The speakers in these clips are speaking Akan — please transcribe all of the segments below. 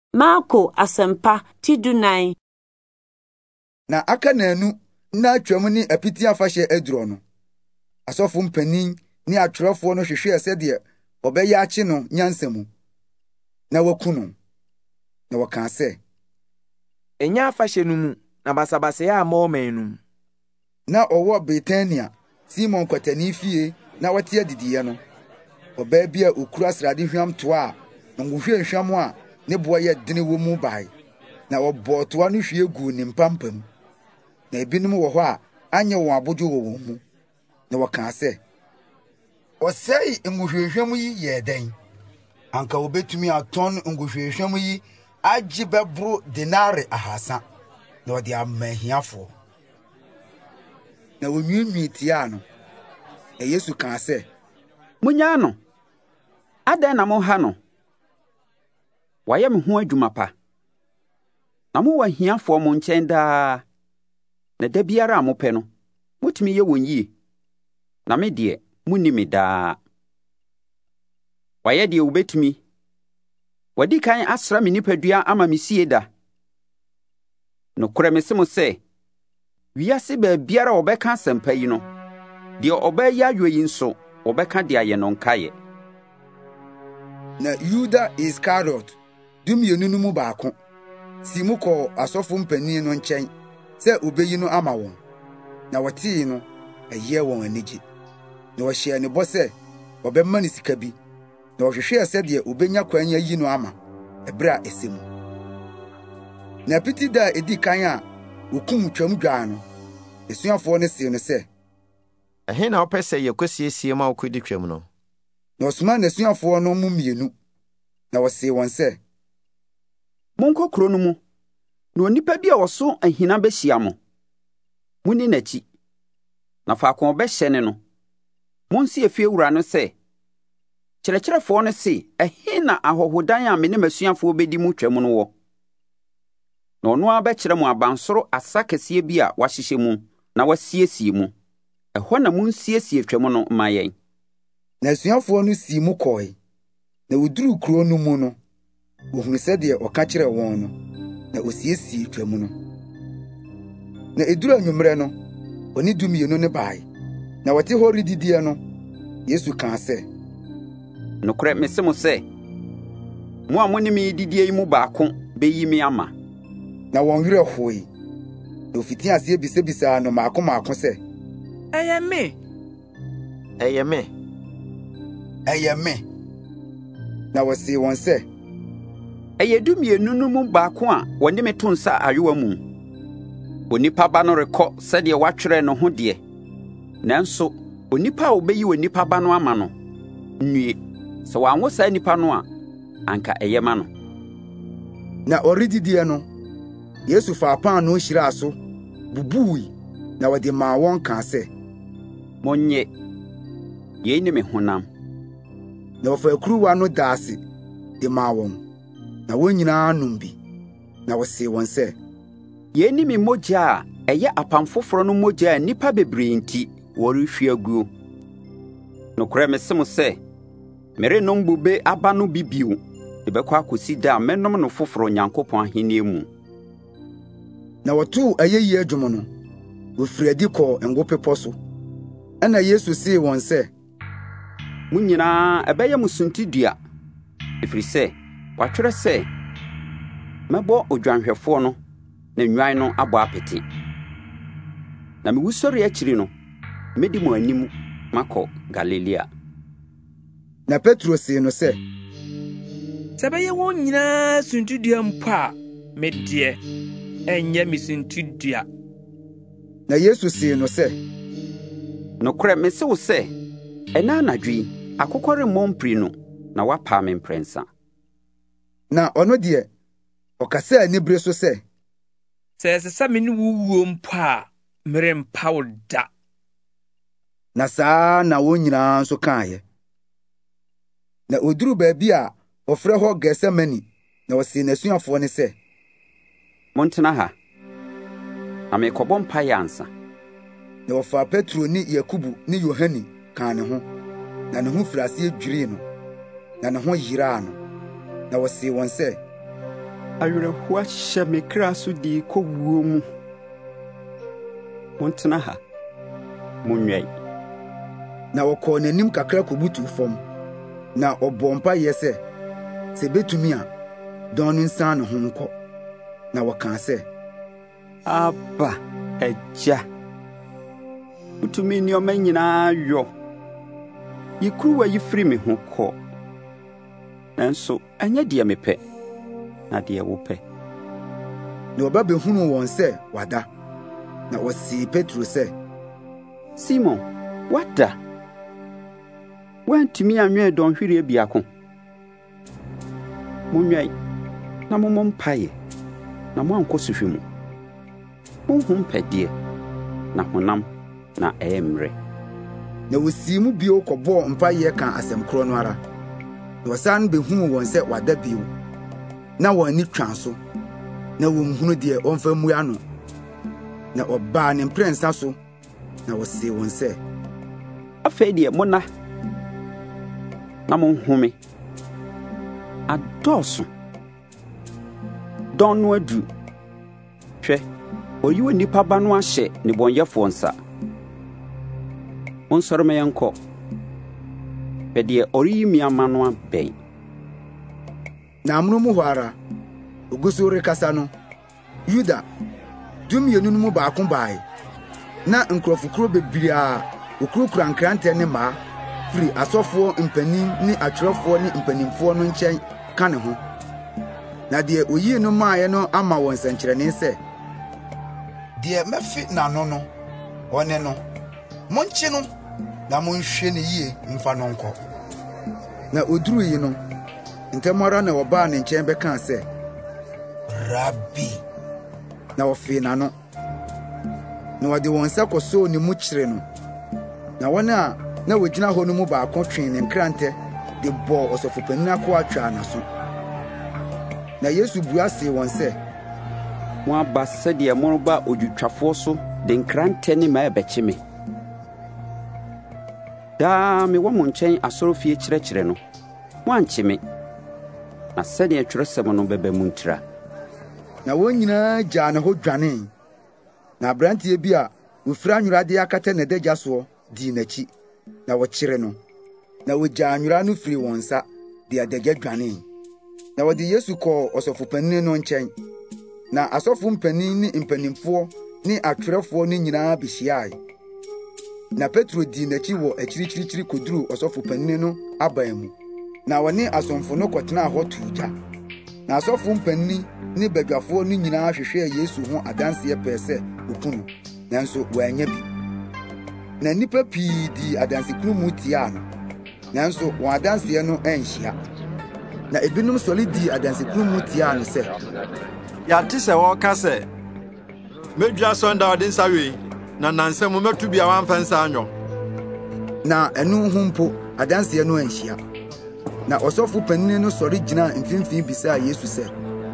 Marko Asempa Tidunan. Na aka nanu na atwam ni apiti afahye aduro no. Asofo mpanin ni atwerɛfo no hwehwɛ sɛde obɛyɛ akye no nyansamu. Na wakuno. Na waka sɛ, enya afahye no mu na basabase ya amɔman no. Na ɔwɔ Betania, Simon kwatani fie na wɔte adidiye no. Ɔbaa bi a okura srade hwam toa na nguhwe hwam a ne boa yɛ dene wɔ mu bae. Na ɔbɔ toa no hwie gu ne mpampam. Na ebinom wɔ hɔ a anya wɔn abodwo wɔ wɔn mu. Na wɔka sɛ, ɔsɛe nguhwehwam yi yɛ dɛn? Anka obetumi atɔn nguhwehwam yi agye bɛboro denare 300 na ɔde ama ahiafo. Na onwiinwii tia no. Na Yesu ka sɛ, munya no. Adan na mo ha no. Wayɛ me ho adwuma pa. Na mo wɔ ahiafo mo nkyɛn daa. Na da biara a mopɛ no, mutumi yɛ wɔn yie. Na me deɛ, munni me daa. Wayɛ deɛ wobɛtumi. Wadi kan asra me nipadua ama me sie da. Nokorɛ me se mo sɛ, wiase baabiara a wɔbɛka asɛmpa yi no, deɛ ɔbɛyɛ ayɔ yi nso, wɔbɛka de ayɛ no nkaeɛ. Na Yuda Iskariot, 12 no mu baako, si mu kɔɔ asɔfo mpanin no nkyɛn sɛ obeyi no ama wɔn. Na wɔtee no, ɛyɛ wɔn anigye. Na wɔhyɛɛ ne bɔ sɛ ɔbɛma ne sika bi. Na wɔhwehwɛɛ sɛdeɛ obenya kwan ayi no ama ɛberɛ a ɛsɛ mu. Na piti da a edi kan a wokum twam dwaa no, asuafoɔ no see no sɛ, ɛhe na wopɛ sɛ yɛkɔsiesie ma wokɔdi twam no? Na ɔsoma n'asuafoɔ no mu 2 na wɔsee wɔn sɛ, monkɔ kuro no mu, na onipa bi a ɔso ahina bɛhyia mo. Munni n'akyi, na faako ɔbɛhyɛ ne no. Monsi afiewura no sɛ, kyerɛkyerɛfoɔ no se, ɛhe na ahɔhodan a me ne m'asuafoɔ bɛdi mu twam no wɔ? Na ɔno ara bɛkyerɛ mo abansoro asa kɛseɛ bi a wahyehyɛ mu na wasiesie mu. Ɛhɔ na monsiesie twam no mma yɛn. Na asuafoɔ no sii mu kɔe. Na woduru kuro no mu no, wohunu sɛdeɛ ɔka kyerɛ wɔn no, na osiesie twam no. Na eduru anwummere no, ɔne 12 no bae. Na wɔte hɔ redidie no, Yesu kaa sɛ, nokorɛ me se mo sɛ, mo a mo ne me didie yi mu baako bɛyi me ama. Na wɔn werɛ hoe. Na ofiti aseɛ bisabisaa no maako sɛ, ɛyɛ me. Ɛyɛ me. Ɛyɛ me. Na wɔsee wɔn sɛ, ɛyɛ 12 no mu baako a wɔne me to nsa ayowa mu. Onipa ba no rekɔ sɛdeɛ watwerɛ no ho deɛ. Nanso, onipa a obɛyi onipa ba no ama no, nnue. Sɛ wɔanwo saa nipa no a, anka ɛyɛ ma no. Na ɔredidie no, Yesu faa paano hyiraa so, bubui, na wɔde maa wɔn kaa sɛ, monnye, yei ne me honam. Na wɔfa kuruwa no daa ase, de maa wɔn. Na wɔn nyinaa nom bi. Na wɔsee wɔn sɛ, yei ne me mogya a ɛyɛ apam foforɔ no mogya a nnipa bebree nti wɔrehwie aguo. Nokorɛ me se mo sɛ, merennom bobe aba no bi bio, ɛbɛkɔ akɔsi da a mɛnom no foforɔ Onyankopɔn ahenni mu. Na wɔtoo ayɛyi adwom no, wɔfiri adi kɔɔ Ngo Pepɔ so. Ɛna Yesu see wɔn sɛ, mo nyinaa ɛbɛyɛ mo suntidua, ɛfiri sɛ, wɔatwerɛ sɛ, mɛbɔ odwanhwɛfoɔ no na nnwan no abɔ apete. Na mewusɔre akyiri no, mɛdi mo anim makɔ Galilea. Na Petro see no sɛ, sɛ bɛyɛ wɔn nyinaa suntidua mpo a, me deɛ, ɛnyɛ me suntidua. Na Yesu see no sɛ, nokorɛ me se wo sɛ, ɛna anadwo yi, akokɔ remmɔ mprenu na wapaa me mprɛnsa. Na ɔno deɛ, ɔkasaa anibere so sɛ, sɛ ɛsɛ sɛ me ne wo wuo mpo a, merempa wo da. Na saa na wɔn nyinaa nso kaeɛ. Na oduru baabi a ɔfrɛ hɔ Getsemani, na ɔsee n'asuafoɔ no sɛ, montena ha, na merekɔbɔ mpaeɛ ansa. Na wɔfaa Petro ne Yakobo ne Yohane kaa ne ho, na ne ho firi aseɛ dwirii no, na ne ho yiraa no. Na wɔsee wɔn sɛ, awerɛhoɔ ahyɛ me kra so de kɔwuo mu. Montena ha, monwɛn. Na wɔkɔɔ n'anim kakra kɔbutu fam, na ɔbɔ mpaeɛ sɛ ɛbɛtumi a dɔn no nsan ne ho nkɔ. Na wɔkaa sɛ, Aba, Agya, wotumi nneɔma nyinaa yɔ. Yi kuruwa yi firi me ho kɔ. Nanso, ɛnyɛ deɛ mepɛ, na deɛ wopɛ. Na ɔba bɛhunu wɔn sɛ wada. Na wɔsii Petro sɛ, Simon, wada? Woantumi anwɛn dɔnhwereɛ biako? Monwɛn na mommɔ mpaeɛ, na moankɔ suhwe mu. Monhu mpɛdeɛ, na honam na ɛyɛ mmerɛ. Na wosii mu bio kɔbɔɔ mpaeɛ ka asɛm korɔ no ara. Na wɔsan bɛhunu wɔn sɛ wada bio. Na wɔn ani twa so, na wɔnhunu deɛ ɔmfa mmua no. Na ɔbaa ne mprɛnsa so, na wɔsee wɔn sɛ, Afei deɛ monna, na monhome. Adɔɔso. Dɔn no aduru. Hwɛ, ɔyi wɔ nnipa ba no ahyɛ nnebɔnyɛfoɔ nsa. Monsɔre ma yɛnkɔ. Hwɛ deɛ ɔreyi me ama no abɛn. Na amono mu hɔ ara, ogu so rekasa no, Yuda, 12 no mu baako bae. Na nkurɔfokuro bebree a okurokura nkrantɛ ne mmaa firi asɔfoɔ mpanin ne atwerɛfoɔ ne mpanimfoɔ no nkyɛn ka ne ho. Na deɛ oyii no maaeɛ no ama wɔn nsɛnkyerɛnne sɛ, deɛ mɛfi n'ano no, ɔne no, monkye no, na monhwɛ ne yie mfa no nkɔ. Na oduru yi no, ntɛm ara na wɔbaa ne nkyɛn bɛkaa sɛ, Rabbi. Na wɔfee n'ano. Na wɔde wɔn nsa kɔsoo ne mu kyerɛ no. Na wɔn a na wɔgyina hɔ no mu baako twee ne nkrantɛ de bɔɔ ɔsɔfopanin akoa twaa n'aso. Na Yesu bua see wɔn sɛ, Moaba sɛdeɛ moreba odwitwafoɔ so de nkrantɛ ne ma ɛbɛkye me. Daa mewɔ mo nkyɛn asɔrefie kyerɛkyerɛ no, moankye me. Na sɛdeɛ Twerɛsɛm no bɛba mu ntira. Na wɔn nyinaa gyaa ne ho dwanee. Na aberanteɛ bi a ofira nwurade akata n'adagya soɔ dii n'akyi. Na wɔkyere no. Na wogyaa nwura no firi wɔn nsa de adagya dwanee. Na wɔde Yesu kɔɔ ɔsɔfopanin no nkyɛn. Na asɔfo mpanin ne mpanimfoɔ ne atwerɛfoɔ no nyinaa behyiae. Na Petro dii n'akyi wɔ akyirikyirikyiri koduru ɔsɔfopanin no aban mu. Na wɔne asomfo no kɔtenaa hɔ too gya. Na asɔfo mpanin ne badwafoɔ no nyinaa hwehwɛɛ Yesu ho adanseɛ pɛɛ sɛ oku no, nanso wɔanya bi. Na nnipa pii di adansekunu mu tiaa no, nanso wɔn adanseɛ no anhyia. Na ebinom sɔre di adansekunu mu tiaa no sɛ, Yɛate sɛ wɔka sɛ, Medua sɔnda ɔde nsa wei, na nansɛ mu mɛto bia wamfa nsa anyɔ. Na ɛno ho mpo adanseɛ no anhyia. Na ɔsɔfo panin no sɔre gyina mfimfini bisaa Yesu sɛ,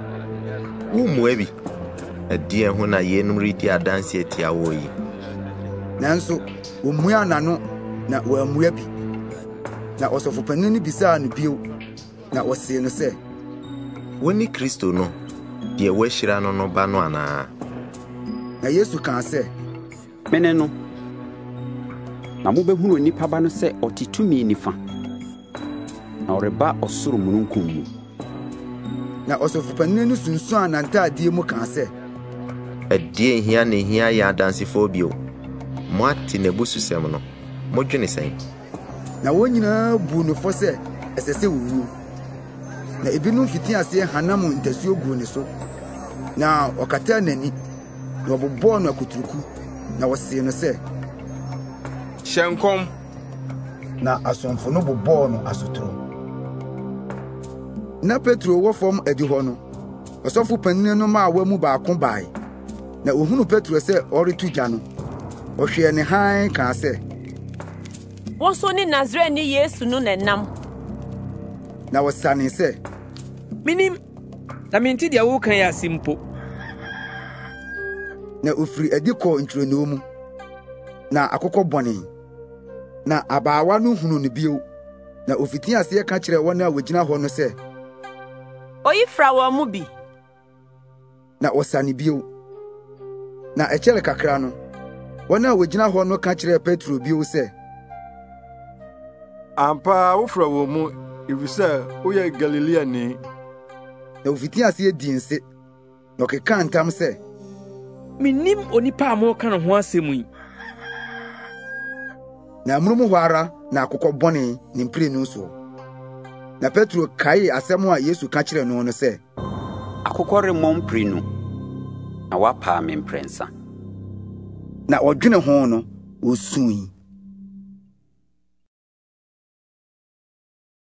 Wommua bi, ɛdeɛn ho na yɛnum redi adanseɛ tia wɔ yi? Nanso wɔmmua n'ano na wɔammua bi. Na ɔsɔfo panin no bisaa no bio, na wɔsee no sɛ, Woni Kristo no, deɛ wɔahyira no no ba no anaa? Na Yesu kaa sɛ, Mene no. Na mobɛhunu onipa ba no sɛ ɔte tumi nifa, na ɔreba ɔsoro mununkum mu. Na ɔsɔfopanin no sunsuan n'antaadeɛ mu kaa sɛ, Ɛdeɛn hia ne hia yɛ adansefoɔ bio? Moate n'abususɛm no, modwene sɛn? Na wɔn nyinaa buu no fɔ sɛ ɛsɛ sɛ wɔwuo. Na ebinom fiti aseɛ hanam ntasuo guu ne so. Na ɔkataa n'ani, na ɔbobɔɔ no akuturuku, na wɔsee no sɛ, Hyɛ nkɔm. Na asomfo no bobɔɔ no asotoro. Na Petro wɔ fam adi hɔ no, ɔsɔfo panin no maawa mu baako bae. Na ohunu Petro sɛ ɔretu gya no, ɔhwɛɛ ne hann kaa sɛ, Wɔso ne Nasareni Yesu no nenam. Na wɔsane sɛ, Minim, na mente deɛ woka yɛ ase mpo. Na ofiri adi kɔɔ ntwironoo mu. Na akokɔ bɔnee. Na abaawa no hunu no bio. Na ofiti aseɛ ka kyerɛ wɔn a wogyina hɔ no sɛ, Oyi fra wɔn mu bi. na ɔsane bio. Na ɛkyɛre kakra no, wɔn a wɔgyina hɔ no ka kyerɛɛ Petro bio sɛ, ampa wofra wɔ mu, efisɛ woyɛ Galileani. Na ofiti ase edi nse, na ɔkeka ntam sɛ, Minnim onipa a moka no ho asɛm yi. Na amurum hɔ ara na akokɔ bɔne ne mprenu soɔ. Na Petro kae asɛm a Yesu ka kyerɛ no sɛ, akokɔ remmɔ mprenu, na wapaa me mprɛnsa. Na ɔdwene ho no, osui.